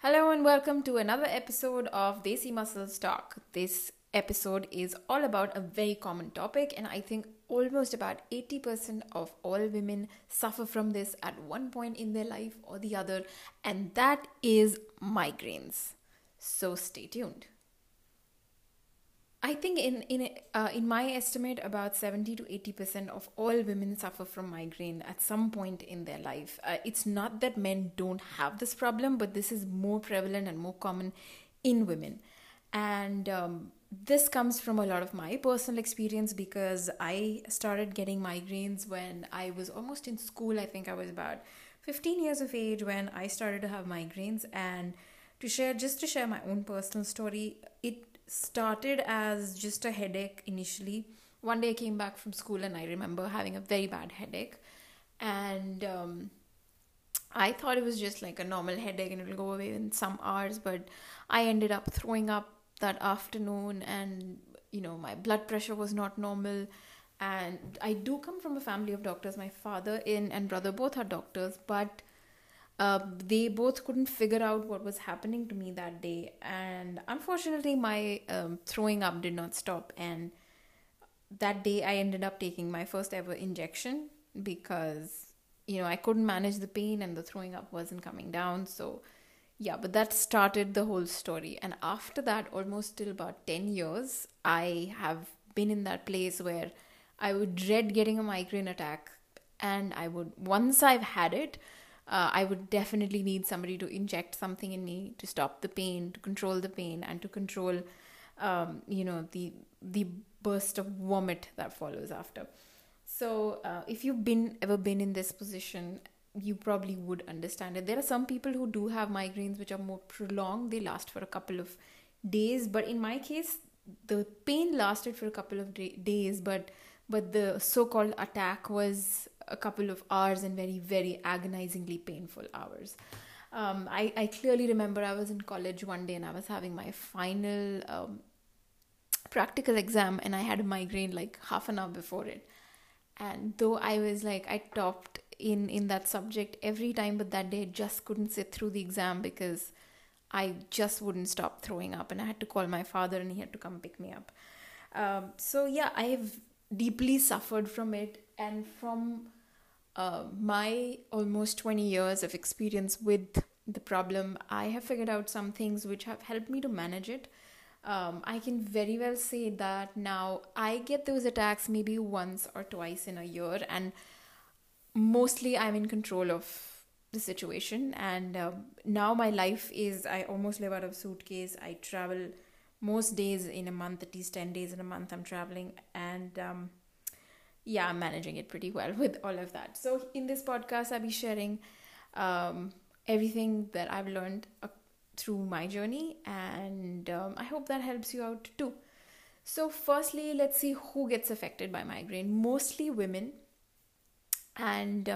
Hello and welcome to another episode of Desi Muscles Talk. This episode is all about a very common topic, and I think almost about 80% of all women suffer from this at one point in their life or the other, and that is migraines. So stay tuned. I think in my estimate, about 70 to 80% of all women suffer from migraine at some point in their life. It's not that men don't have this problem, but this is more prevalent and more common in women. And this comes from a lot of my personal experience because I started getting migraines when I was almost in school. I think I was about 15 years of age when I started to have migraines. And to share my own personal story, it started as just a headache initially. One day I came back from school and I remember having a very bad headache, and I thought it was just like a normal headache and it will go away in some hours, but I ended up throwing up that afternoon, and my blood pressure was not normal. And I do come from a family of doctors. My father and brother both are doctors, but they both couldn't figure out what was happening to me that day. And unfortunately, my throwing up did not stop. And that day, I ended up taking my first ever injection because, I couldn't manage the pain and the throwing up wasn't coming down. So, yeah, but that started the whole story. And after that, almost till about 10 years, I have been in that place where I would dread getting a migraine attack. And once I've had it, I would definitely need somebody to inject something in me to stop the pain, to control the pain, and to control, the burst of vomit that follows after. So, if you've ever been in this position, you probably would understand it. There are some people who do have migraines which are more prolonged; they last for a couple of days. But in my case, the pain lasted for a couple of days, but the so-called attack was a couple of hours, and very, very agonizingly painful hours. I clearly remember I was in college one day and I was having my final practical exam, and I had a migraine like half an hour before it. And though I was like, I topped in that subject every time, but that day I just couldn't sit through the exam because I just wouldn't stop throwing up, and I had to call my father and he had to come pick me up. So yeah, I have deeply suffered from it, and from my almost 20 years of experience with the problem, I have figured out some things which have helped me to manage it. I can very well say that now I get those attacks maybe once or twice in a year, and mostly I'm in control of the situation. And now my life is, I almost live out of a suitcase. I travel most days in a month, at least 10 days in a month I'm traveling. And yeah, I'm managing it pretty well with all of that. So in this podcast, I'll be sharing everything that I've learned through my journey, and I hope that helps you out too. So firstly, let's see who gets affected by migraine. Mostly women, and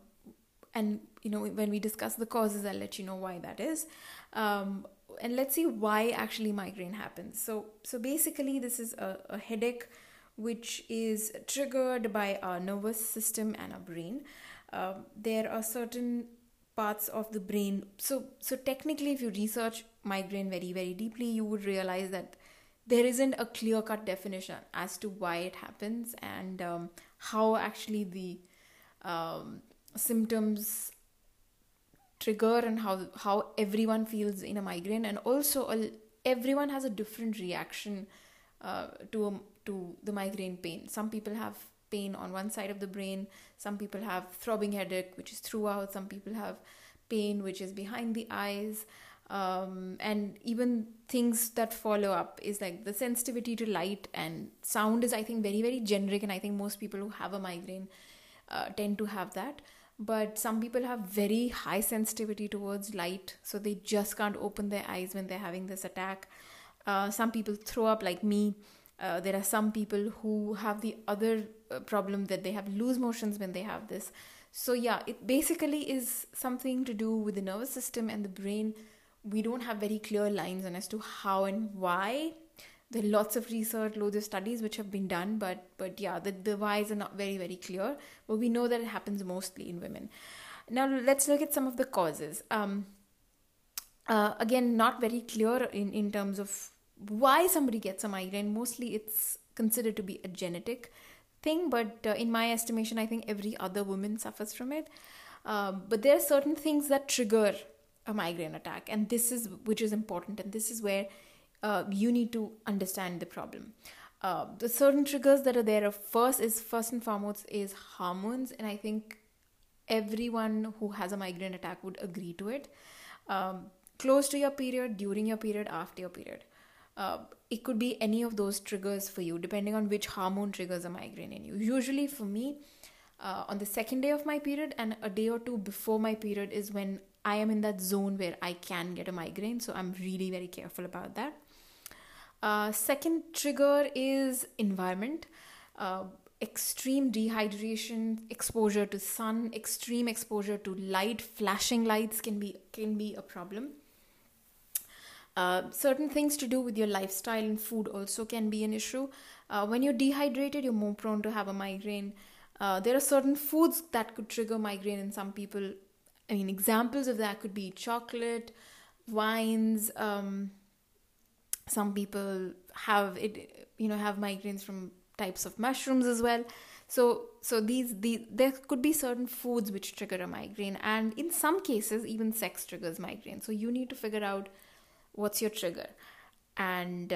when we discuss the causes, I'll let you know why that is. And let's see why actually migraine happens. So basically, this is a headache which is triggered by our nervous system and our brain. There are certain parts of the brain. So technically, if you research migraine very, very deeply, you would realize that there isn't a clear-cut definition as to why it happens, and how actually the symptoms trigger, and how everyone feels in a migraine. And also everyone has a different reaction to the migraine pain. Some people have pain on one side of the brain, some people have throbbing headache which is throughout, some people have pain which is behind the eyes, and even things that follow up is like the sensitivity to light and sound is, I think, very, very generic, and I think most people who have a migraine tend to have that. But some people have very high sensitivity towards light, so they just can't open their eyes when they're having this attack. Some people throw up like me. There are some people who have the other problem, that they have loose motions when they have this. So yeah, it basically is something to do with the nervous system and the brain. We don't have very clear lines on as to how and why. There are lots of research, loads of studies which have been done, but yeah, the whys are not very, very clear. But we know that it happens mostly in women. Now let's look at some of the causes. Again, not very clear in terms of why somebody gets a migraine. Mostly it's considered to be a genetic thing, but in my estimation, I think every other woman suffers from it. But there are certain things that trigger a migraine attack, and this is which is important, and this is where you need to understand the problem. The certain triggers that are there, first and foremost is hormones, and I think everyone who has a migraine attack would agree to it. Close to your period, during your period, after your period. It could be any of those triggers for you, depending on which hormone triggers a migraine in you. Usually for me, on the second day of my period and a day or two before my period is when I am in that zone where I can get a migraine. So I'm really very careful about that. Second trigger is environment. Extreme dehydration, exposure to sun, extreme exposure to light, flashing lights can be a problem. Certain things to do with your lifestyle and food also can be an issue. When you're dehydrated, you're more prone to have a migraine. There are certain foods that could trigger migraine in some people. I mean, examples of that could be chocolate, wines. Some people have migraines from types of mushrooms as well. So these there could be certain foods which trigger a migraine, and in some cases even sex triggers migraine. So you need to figure out what's your trigger. And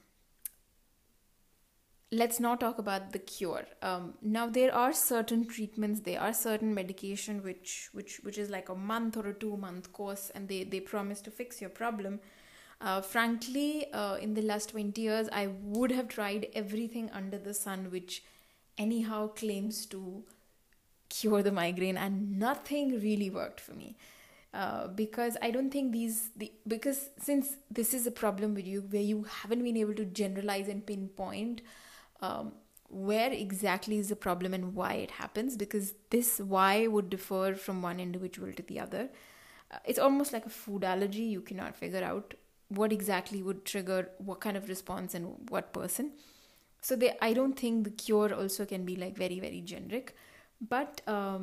let's now talk about the cure. Now there are certain treatments, there are certain medication which is like a month or a 2-month course, and they promise to fix your problem. Frankly, in the last 20 years, I would have tried everything under the sun which anyhow claims to cure the migraine, and nothing really worked for me. Because I don't think because since this is a problem with you where you haven't been able to generalize and pinpoint where exactly is the problem and why it happens, because this why would differ from one individual to the other. It's almost like a food allergy. You cannot figure out what exactly would trigger what kind of response and what person. So I don't think the cure also can be like very, very generic. But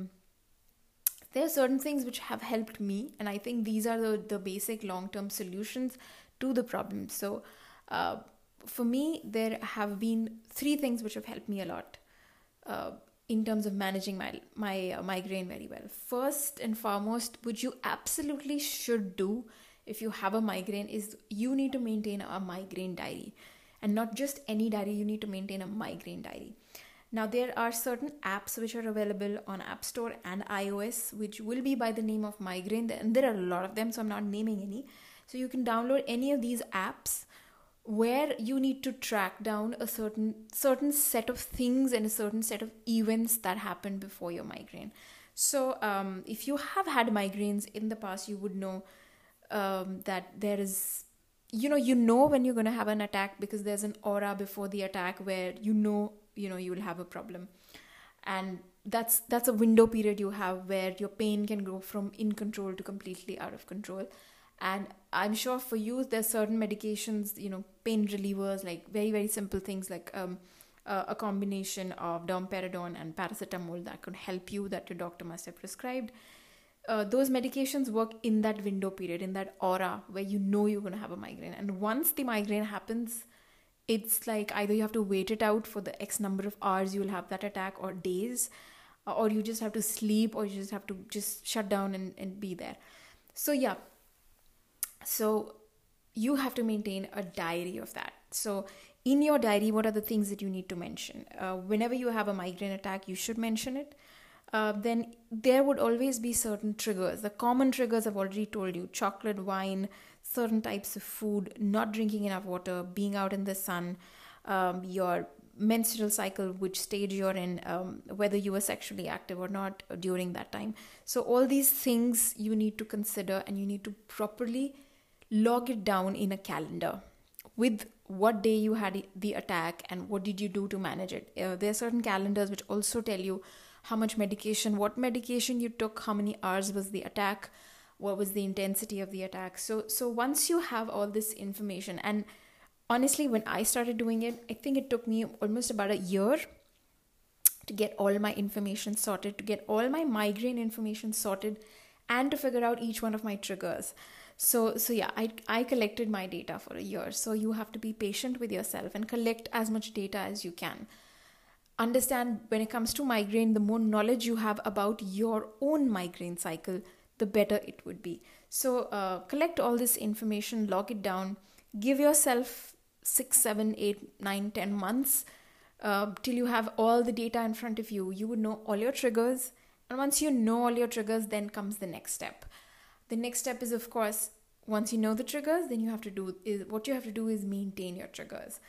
there are certain things which have helped me, and I think these are the basic long-term solutions to the problem. So for me, there have been 3 things which have helped me a lot in terms of managing my migraine very well. First and foremost, which you absolutely should do if you have a migraine, is you need to maintain a migraine diary. And not just any diary, you need to maintain a migraine diary. Now, there are certain apps which are available on App Store and iOS, which will be by the name of Migraine. And there are a lot of them, so I'm not naming any. So you can download any of these apps where you need to track down a certain set of things and a certain set of events that happen before your migraine. So if you have had migraines in the past, you would know that there is, you know when you're going to have an attack, because there's an aura before the attack where you will have a problem. And that's a window period you have where your pain can go from in control to completely out of control. And I'm sure for you, there's certain medications, pain relievers, like very, very simple things like a combination of domperidone and paracetamol that could help you, that your doctor must have prescribed. Those medications work in that window period, in that aura where you're going to have a migraine. And once the migraine happens, it's like either you have to wait it out for the X number of hours you'll have that attack, or days, or you just have to sleep, or you just have to just shut down and be there. So yeah. So you have to maintain a diary of that. So in your diary, what are the things that you need to mention? Whenever you have a migraine attack, you should mention it. Then there would always be certain triggers. The common triggers I've already told you: chocolate, wine, certain types of food, not drinking enough water, being out in the sun, your menstrual cycle, which stage you're in, whether you were sexually active or not during that time. So all these things you need to consider, and you need to properly log it down in a calendar with what day you had the attack and what did you do to manage it. There are certain calendars which also tell you how much medication, what medication you took, how many hours was the attack, what was the intensity of the attack. So once you have all this information, and honestly, when I started doing it, I think it took me almost about a year to get all my information sorted, to get all my migraine information sorted, and to figure out each one of my triggers. So yeah, I collected my data for a year. So you have to be patient with yourself and collect as much data as you can. Understand, when it comes to migraine, the more knowledge you have about your own migraine cycle, the better it would be. So collect all this information, log it down, give yourself 6, 7, 8, 9, 10 months till you have all the data in front of you. You would know all your triggers. And once you know all your triggers, then comes the next step. The next step is, of course, once you know the triggers, then what you have to do is maintain your triggers.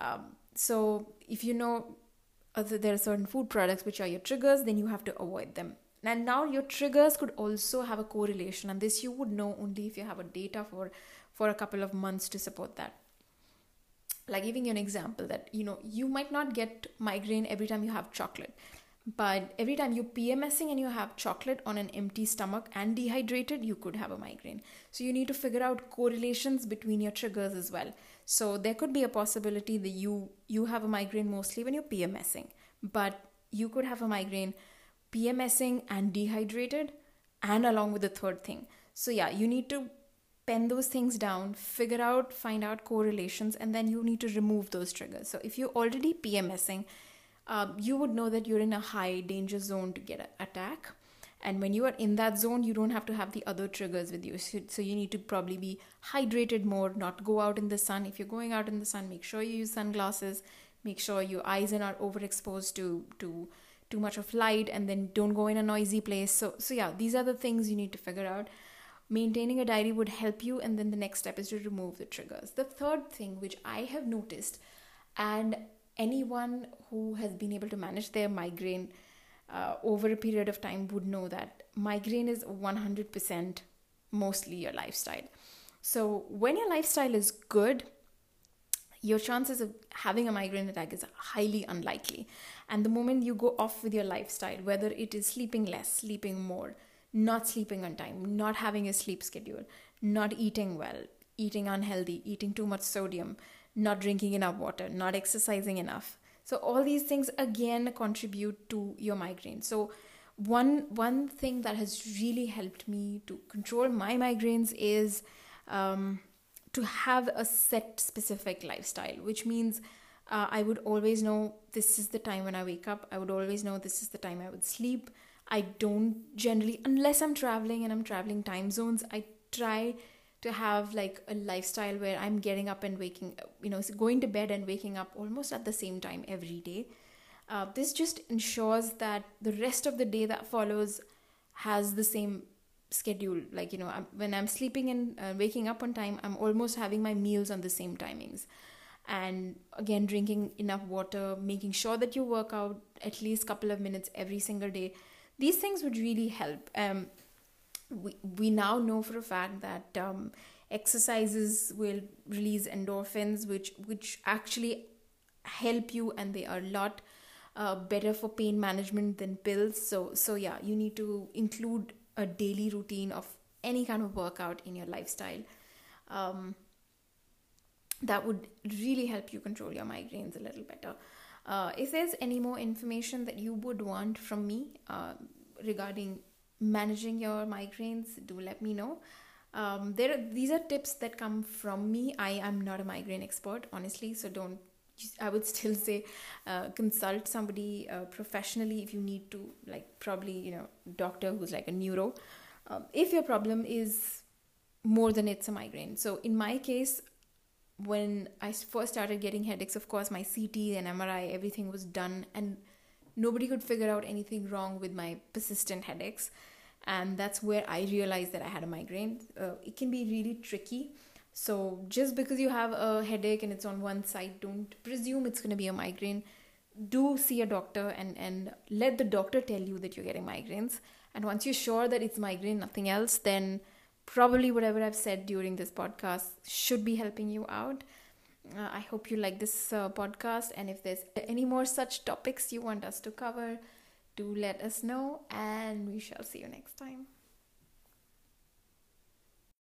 So if you know there are certain food products which are your triggers, then you have to avoid them. And now your triggers could also have a correlation, and this you would know only if you have a data for a couple of months to support that. Like giving you an example that, you might not get migraine every time you have chocolate, but every time you're PMSing and you have chocolate on an empty stomach and dehydrated, you could have a migraine. So you need to figure out correlations between your triggers as well. So there could be a possibility that you have a migraine mostly when you're PMSing, but you could have a migraine PMSing and dehydrated, and along with the third thing. So yeah, you need to pen those things down, find out correlations, and then you need to remove those triggers. So if you're already PMSing, you would know that you're in a high danger zone to get an attack. And when you are in that zone, you don't have to have the other triggers with you. So you need to probably be hydrated more, not go out in the sun. If you're going out in the sun, make sure you use sunglasses, make sure your eyes are not overexposed to too much of light, and then don't go in a noisy place. So yeah, these are the things you need to figure out. Maintaining a diary would help you, and then the next step is to remove the triggers. The third thing which I have noticed, and anyone who has been able to manage their migraine over a period of time would know, that migraine is 100% mostly your lifestyle. So when your lifestyle is good, your chances of having a migraine attack is highly unlikely. And the moment you go off with your lifestyle, whether it is sleeping less, sleeping more, not sleeping on time, not having a sleep schedule, not eating well, eating unhealthy, eating too much sodium, not drinking enough water, not exercising enough. So all these things again contribute to your migraine. So one thing that has really helped me to control my migraines is to have a set specific lifestyle, which means I would always know this is the time when I wake up. I would always know this is the time I would sleep. I don't generally, unless I'm traveling and I'm traveling time zones, I try to have like a lifestyle where I'm getting up and going to bed and waking up almost at the same time every day. This just ensures that the rest of the day that follows has the same schedule. Like, when I'm sleeping and waking up on time, I'm almost having my meals on the same timings. And again, drinking enough water, making sure that you work out at least a couple of minutes every single day. These things would really help. We now know for a fact that exercises will release endorphins, which actually help you, and they are a lot better for pain management than pills. So yeah, you need to include a daily routine of any kind of workout in your lifestyle. That would really help you control your migraines a little better. If there's any more information that you would want from me regarding managing your migraines, do let me know. These are tips that come from me. I am not a migraine expert, honestly, so I would still say consult somebody professionally if you need to, like probably doctor who's like a neuro, if your problem is more than it's a migraine. So in my case, when I first started getting headaches, of course my CT and MRI, everything was done, and nobody could figure out anything wrong with my persistent headaches. And that's where I realized that I had a migraine. It can be really tricky. So just because you have a headache and it's on one side, don't presume it's going to be a migraine. Do see a doctor and let the doctor tell you that you're getting migraines. And once you're sure that it's migraine, nothing else, then probably whatever I've said during this podcast should be helping you out. I hope you like this podcast. And if there's any more such topics you want us to cover, do let us know, and we shall see you next time.